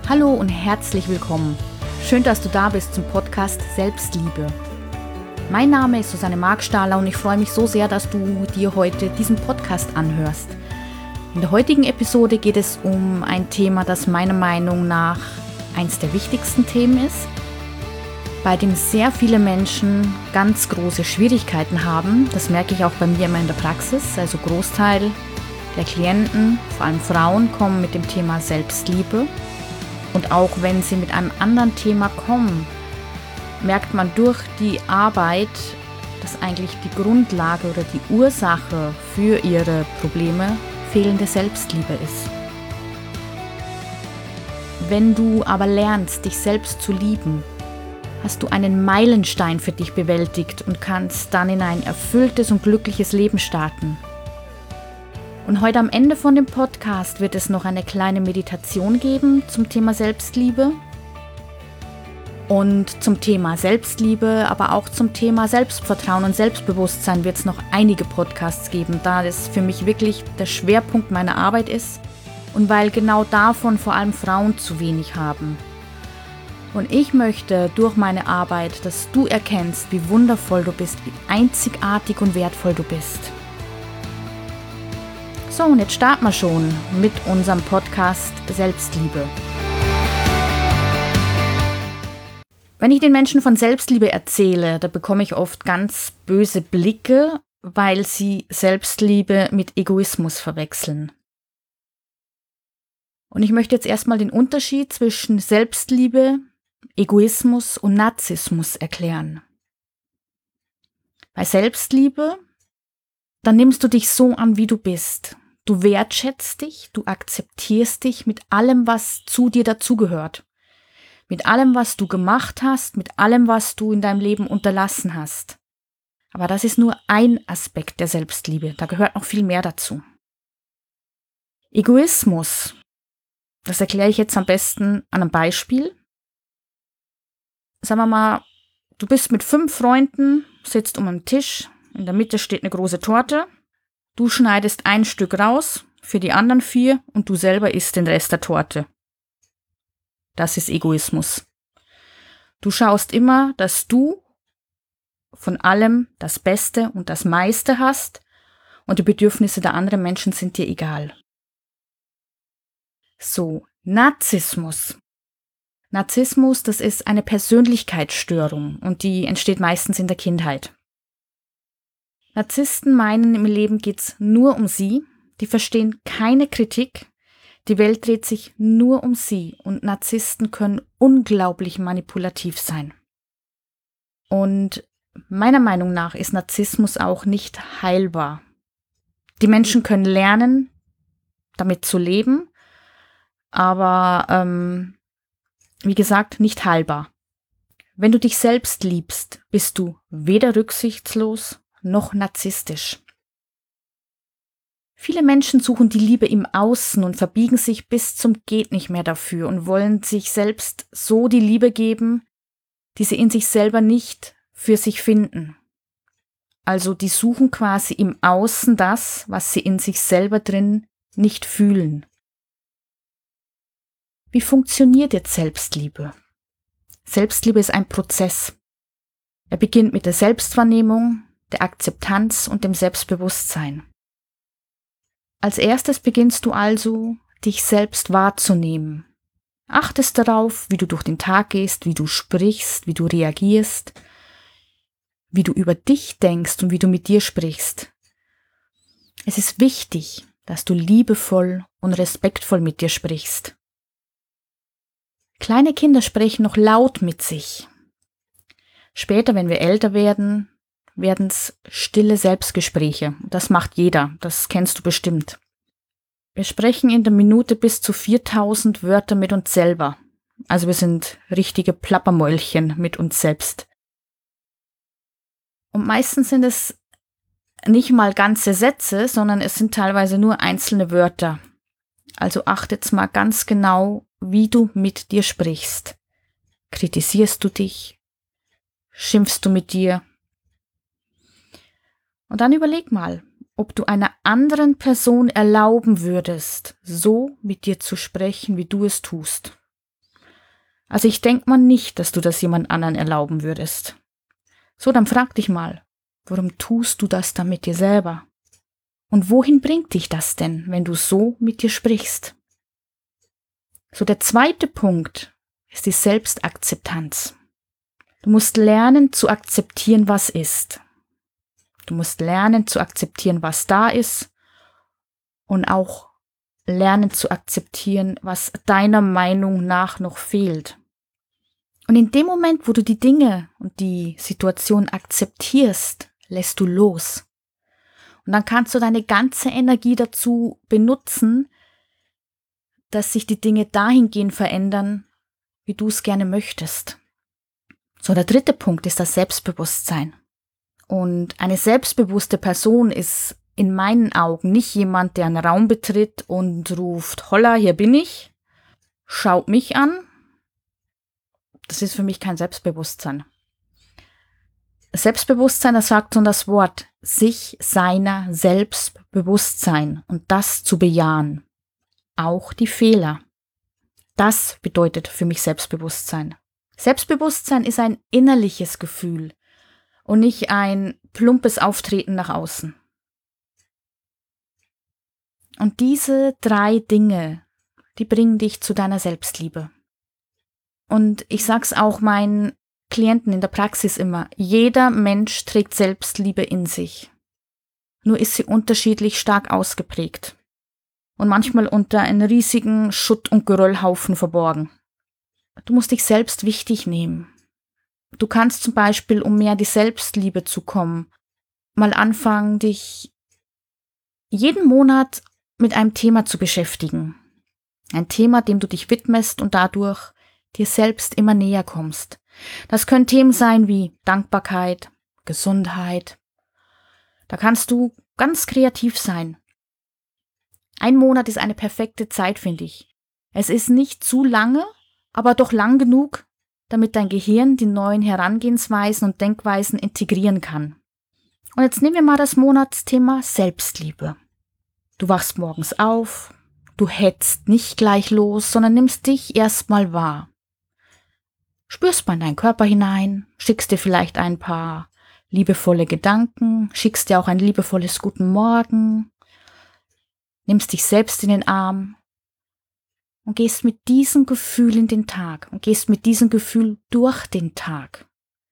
Hallo und herzlich willkommen. Schön, dass du da bist zum Podcast Selbstliebe. Mein Name ist Susanne Markstahler und ich freue mich so sehr, dass du dir heute diesen Podcast anhörst. In der heutigen Episode geht es um ein Thema, das meiner Meinung nach eins der wichtigsten Themen ist, bei dem sehr viele Menschen ganz große Schwierigkeiten haben. Das merke ich auch bei mir immer in der Praxis. Also Großteil der Klienten, vor allem Frauen, kommen mit dem Thema Selbstliebe. Und auch wenn sie mit einem anderen Thema kommen, merkt man durch die Arbeit, dass eigentlich die Grundlage oder die Ursache für ihre Probleme fehlende Selbstliebe ist. Wenn du aber lernst, dich selbst zu lieben, hast du einen Meilenstein für dich bewältigt und kannst dann in ein erfülltes und glückliches Leben starten. Und heute am Ende von dem Podcast wird es noch eine kleine Meditation geben zum Thema Selbstliebe. Und zum Thema Selbstliebe, aber auch zum Thema Selbstvertrauen und Selbstbewusstsein wird es noch einige Podcasts geben, da das für mich wirklich der Schwerpunkt meiner Arbeit ist und weil genau davon vor allem Frauen zu wenig haben. Und ich möchte durch meine Arbeit, dass du erkennst, wie wundervoll du bist, wie einzigartig und wertvoll du bist. So, und jetzt starten wir schon mit unserem Podcast Selbstliebe. Wenn ich den Menschen von Selbstliebe erzähle, da bekomme ich oft ganz böse Blicke, weil sie Selbstliebe mit Egoismus verwechseln. Und ich möchte jetzt erstmal den Unterschied zwischen Selbstliebe, Egoismus und Narzissmus erklären. Bei Selbstliebe, dann nimmst du dich so an, wie du bist. Du wertschätzt dich, du akzeptierst dich mit allem, was zu dir dazugehört. Mit allem, was du gemacht hast, mit allem, was du in deinem Leben unterlassen hast. Aber das ist nur ein Aspekt der Selbstliebe, da gehört noch viel mehr dazu. Egoismus, das erkläre ich jetzt am besten an einem Beispiel. Sagen wir mal, du bist mit 5 Freunden, sitzt um einen Tisch, in der Mitte steht eine große Torte. Du schneidest ein Stück raus für die anderen 4 und du selber isst den Rest der Torte. Das ist Egoismus. Du schaust immer, dass du von allem das Beste und das meiste hast und die Bedürfnisse der anderen Menschen sind dir egal. So, Narzissmus. Narzissmus, das ist eine Persönlichkeitsstörung und die entsteht meistens in der Kindheit. Narzissten meinen, im Leben geht's nur um sie, die verstehen keine Kritik, die Welt dreht sich nur um sie und Narzissten können unglaublich manipulativ sein. Und meiner Meinung nach ist Narzissmus auch nicht heilbar. Die Menschen können lernen, damit zu leben, aber wie gesagt, nicht heilbar. Wenn du dich selbst liebst, bist du weder rücksichtslos noch narzisstisch. Viele Menschen suchen die Liebe im Außen und verbiegen sich bis zum Gehtnichtmehr dafür und wollen sich selbst so die Liebe geben, die sie in sich selber nicht für sich finden. Also die suchen quasi im Außen das, was sie in sich selber drin nicht fühlen. Wie funktioniert jetzt Selbstliebe? Selbstliebe ist ein Prozess. Er beginnt mit der Selbstwahrnehmung, der Akzeptanz und dem Selbstbewusstsein. Als erstes beginnst du also, dich selbst wahrzunehmen. Achtest darauf, wie du durch den Tag gehst, wie du sprichst, wie du reagierst, wie du über dich denkst und wie du mit dir sprichst. Es ist wichtig, dass du liebevoll und respektvoll mit dir sprichst. Kleine Kinder sprechen noch laut mit sich. Später, wenn wir älter werden es stille Selbstgespräche. Das macht jeder, das kennst du bestimmt. Wir sprechen in der Minute bis zu 4000 Wörter mit uns selber. Also wir sind richtige Plappermäulchen mit uns selbst. Und meistens sind es nicht mal ganze Sätze, sondern es sind teilweise nur einzelne Wörter. Also achte jetzt mal ganz genau, wie du mit dir sprichst. Kritisierst du dich? Schimpfst du mit dir? Und dann überleg mal, ob du einer anderen Person erlauben würdest, so mit dir zu sprechen, wie du es tust. Also ich denke mal nicht, dass du das jemand anderen erlauben würdest. So, dann frag dich mal, warum tust du das dann mit dir selber? Und wohin bringt dich das denn, wenn du so mit dir sprichst? So, der zweite Punkt ist die Selbstakzeptanz. Du musst lernen zu akzeptieren, was ist. Du musst lernen zu akzeptieren, was da ist und auch lernen zu akzeptieren, was deiner Meinung nach noch fehlt. Und in dem Moment, wo du die Dinge und die Situation akzeptierst, lässt du los. Und dann kannst du deine ganze Energie dazu benutzen, dass sich die Dinge dahingehend verändern, wie du es gerne möchtest. So, der dritte Punkt ist das Selbstbewusstsein. Und eine selbstbewusste Person ist in meinen Augen nicht jemand, der einen Raum betritt und ruft, holla, hier bin ich, schaut mich an. Das ist für mich kein Selbstbewusstsein. Selbstbewusstsein, das sagt schon das Wort, sich seiner selbst bewusst sein und das zu bejahen. Auch die Fehler. Das bedeutet für mich Selbstbewusstsein. Selbstbewusstsein ist ein innerliches Gefühl und nicht ein plumpes Auftreten nach außen. Und diese 3 Dinge, die bringen dich zu deiner Selbstliebe. Und ich sag's auch meinen Klienten in der Praxis immer, jeder Mensch trägt Selbstliebe in sich. Nur ist sie unterschiedlich stark ausgeprägt und manchmal unter einen riesigen Schutt- und Geröllhaufen verborgen. Du musst dich selbst wichtig nehmen. Du kannst zum Beispiel, um mehr die Selbstliebe zu kommen, mal anfangen, dich jeden Monat mit einem Thema zu beschäftigen. Ein Thema, dem du dich widmest und dadurch dir selbst immer näher kommst. Das können Themen sein wie Dankbarkeit, Gesundheit. Da kannst du ganz kreativ sein. Ein Monat ist eine perfekte Zeit, finde ich. Es ist nicht zu lange, aber doch lang genug, damit dein Gehirn die neuen Herangehensweisen und Denkweisen integrieren kann. Und jetzt nehmen wir mal das Monatsthema Selbstliebe. Du wachst morgens auf, du hetzt nicht gleich los, sondern nimmst dich erstmal wahr. Spürst mal in deinen Körper hinein, schickst dir vielleicht ein paar liebevolle Gedanken, schickst dir auch ein liebevolles Guten Morgen, nimmst dich selbst in den Arm und gehst mit diesem Gefühl in den Tag und gehst mit diesem Gefühl durch den Tag.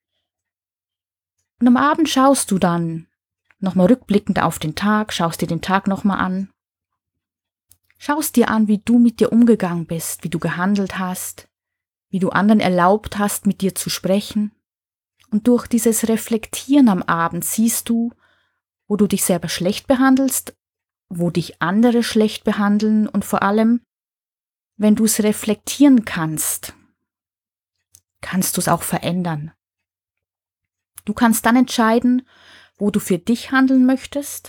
Und am Abend schaust du dann nochmal rückblickend auf den Tag, schaust dir den Tag nochmal an, schaust dir an, wie du mit dir umgegangen bist, wie du gehandelt hast, wie du anderen erlaubt hast, mit dir zu sprechen. Und durch dieses Reflektieren am Abend siehst du, wo du dich selber schlecht behandelst, wo dich andere schlecht behandeln und vor allem, wenn du es reflektieren kannst, kannst du es auch verändern. Du kannst dann entscheiden, wo du für dich handeln möchtest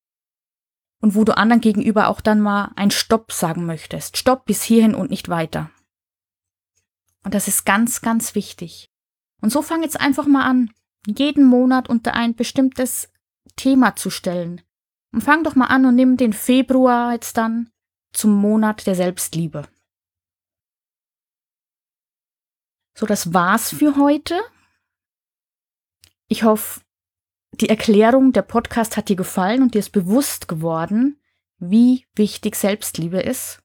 und wo du anderen gegenüber auch dann mal ein Stopp sagen möchtest. Stopp bis hierhin und nicht weiter. Und das ist ganz, ganz wichtig. Und so fang jetzt einfach mal an, jeden Monat unter ein bestimmtes Thema zu stellen. Und fang doch mal an und nimm den Februar jetzt dann zum Monat der Selbstliebe. So, das war's für heute. Ich hoffe, die Erklärung, der Podcast hat dir gefallen und dir ist bewusst geworden, wie wichtig Selbstliebe ist.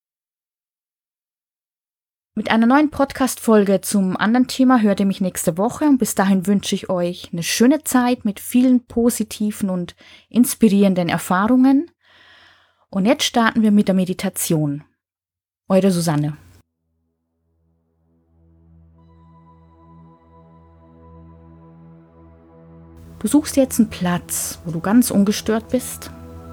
Mit einer neuen Podcast-Folge zum anderen Thema hört ihr mich nächste Woche und bis dahin wünsche ich euch eine schöne Zeit mit vielen positiven und inspirierenden Erfahrungen. Und jetzt starten wir mit der Meditation. Eure Susanne. Du suchst jetzt einen Platz, wo du ganz ungestört bist.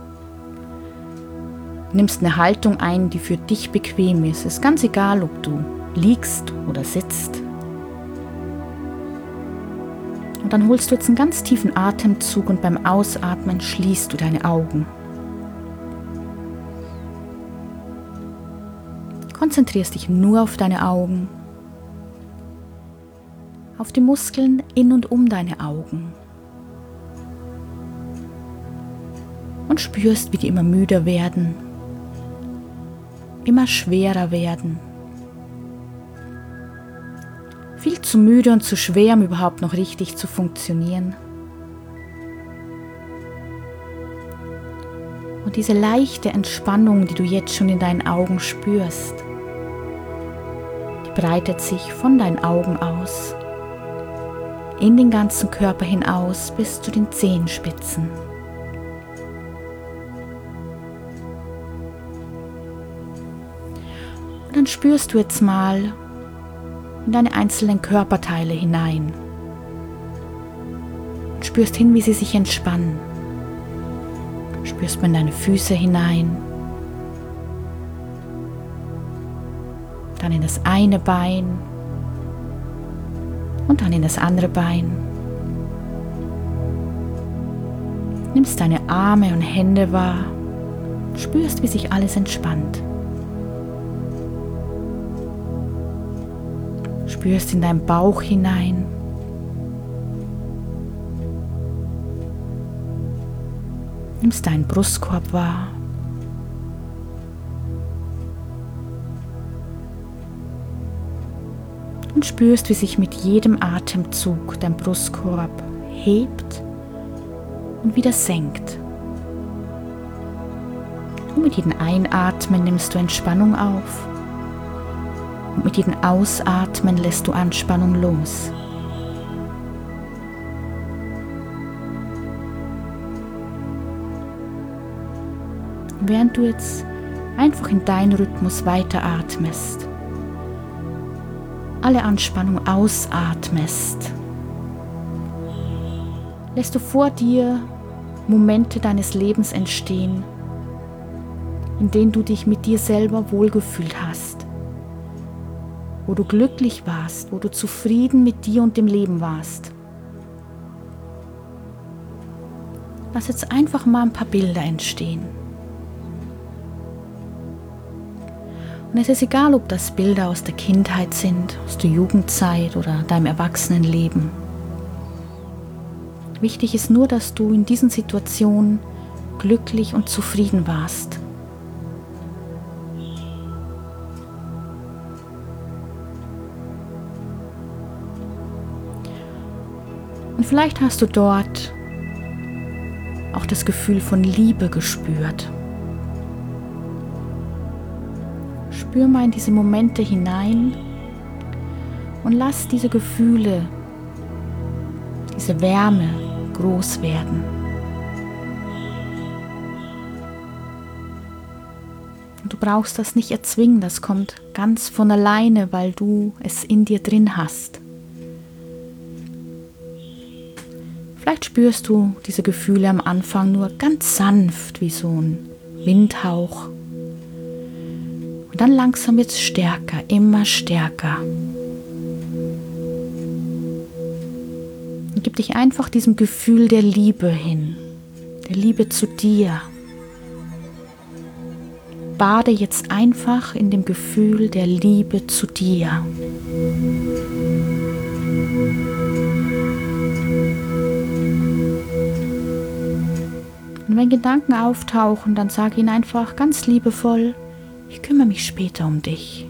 Nimmst eine Haltung ein, die für dich bequem ist. Ist ganz egal, ob du liegst oder sitzt. Und dann holst du jetzt einen ganz tiefen Atemzug und beim Ausatmen schließt du deine Augen. Konzentrierst dich nur auf deine Augen, auf die Muskeln in und um deine Augen. Und spürst, wie die immer müder werden, immer schwerer werden. Viel zu müde und zu schwer, um überhaupt noch richtig zu funktionieren. Und diese leichte Entspannung, die du jetzt schon in deinen Augen spürst, die breitet sich von deinen Augen aus, in den ganzen Körper hinaus bis zu den Zehenspitzen. Und dann spürst du jetzt mal in deine einzelnen Körperteile hinein. Und spürst hin, wie sie sich entspannen. Spürst mal in deine Füße hinein. Dann in das eine Bein. Und dann in das andere Bein. Nimmst deine Arme und Hände wahr. Spürst, wie sich alles entspannt. Spürst in deinen Bauch hinein. Nimmst deinen Brustkorb wahr. Und spürst, wie sich mit jedem Atemzug dein Brustkorb hebt und wieder senkt. Und mit jedem Einatmen nimmst du Entspannung auf. Und mit jedem Ausatmen lässt du Anspannung los. Und während du jetzt einfach in deinen Rhythmus weiteratmest, alle Anspannung ausatmest, lässt du vor dir Momente deines Lebens entstehen, in denen du dich mit dir selber wohlgefühlt hast, wo du glücklich warst, wo du zufrieden mit dir und dem Leben warst. Lass jetzt einfach mal ein paar Bilder entstehen. Und es ist egal, ob das Bilder aus der Kindheit sind, aus der Jugendzeit oder deinem Erwachsenenleben. Wichtig ist nur, dass du in diesen Situationen glücklich und zufrieden warst. Und vielleicht hast du dort auch das Gefühl von Liebe gespürt. Spür mal in diese Momente hinein und lass diese Gefühle, diese Wärme groß werden. Und du brauchst das nicht erzwingen, das kommt ganz von alleine, weil du es in dir drin hast. Vielleicht spürst du diese Gefühle am Anfang nur ganz sanft, wie so ein Windhauch. Und dann langsam wird es stärker, immer stärker. Und gib dich einfach diesem Gefühl der Liebe hin, der Liebe zu dir. Bade jetzt einfach in dem Gefühl der Liebe zu dir. Und wenn Gedanken auftauchen, dann sag ihnen einfach ganz liebevoll: Ich kümmere mich später um dich.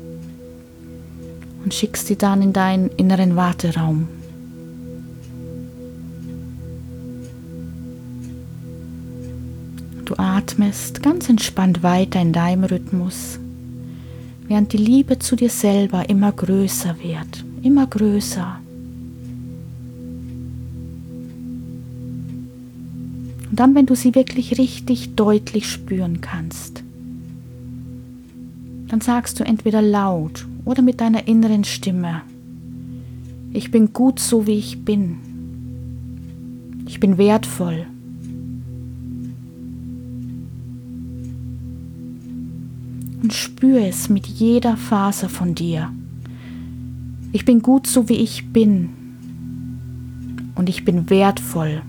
Und schick sie dann in deinen inneren Warteraum. Du atmest ganz entspannt weiter in deinem Rhythmus, während die Liebe zu dir selber immer größer wird, immer größer. Und dann, wenn du sie wirklich richtig deutlich spüren kannst, dann sagst du entweder laut oder mit deiner inneren Stimme: Ich bin gut so, wie ich bin. Ich bin wertvoll. Und spür es mit jeder Faser von dir. Ich bin gut so, wie ich bin. Und ich bin wertvoll.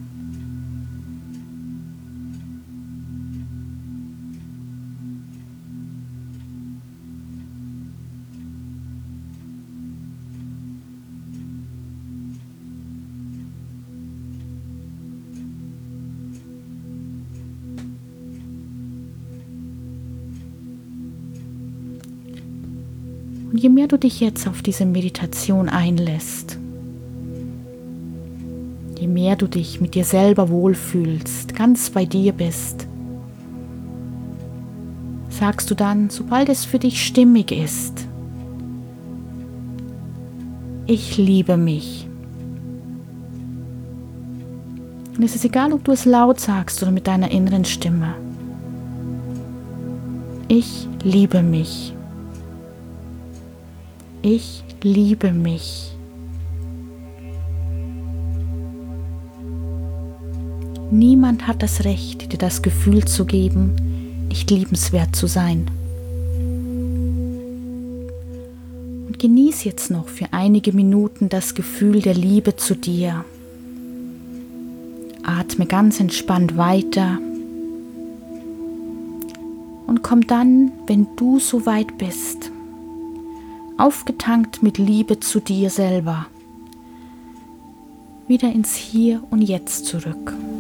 Und je mehr du dich jetzt auf diese Meditation einlässt, je mehr du dich mit dir selber wohlfühlst, ganz bei dir bist, sagst du dann, sobald es für dich stimmig ist: Ich liebe mich. Und es ist egal, ob du es laut sagst oder mit deiner inneren Stimme. Ich liebe mich. Ich liebe mich. Niemand hat das Recht, dir das Gefühl zu geben, nicht liebenswert zu sein. Und genieß jetzt noch für einige Minuten das Gefühl der Liebe zu dir. Atme ganz entspannt weiter und komm dann, wenn du soweit bist, aufgetankt mit Liebe zu dir selber, wieder ins Hier und Jetzt zurück.